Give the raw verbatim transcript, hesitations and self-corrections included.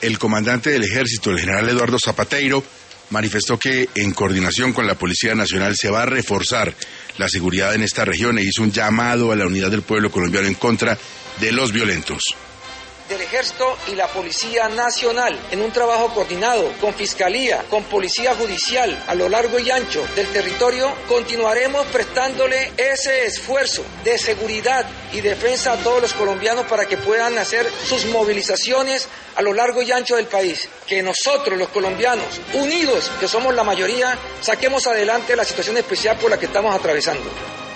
El comandante del Ejército, el general Eduardo Zapateiro, manifestó que en coordinación con la Policía Nacional se va a reforzar la seguridad en esta región e hizo un llamado a la unidad del pueblo colombiano en contra de los violentos. Del Ejército y la Policía Nacional, en un trabajo coordinado con Fiscalía, con Policía Judicial a lo largo y ancho del territorio, continuaremos prestándole ese esfuerzo de seguridad y defensa a todos los colombianos para que puedan hacer sus movilizaciones a lo largo y ancho del país. Que nosotros, los colombianos, unidos, que somos la mayoría, saquemos adelante la situación especial por la que estamos atravesando.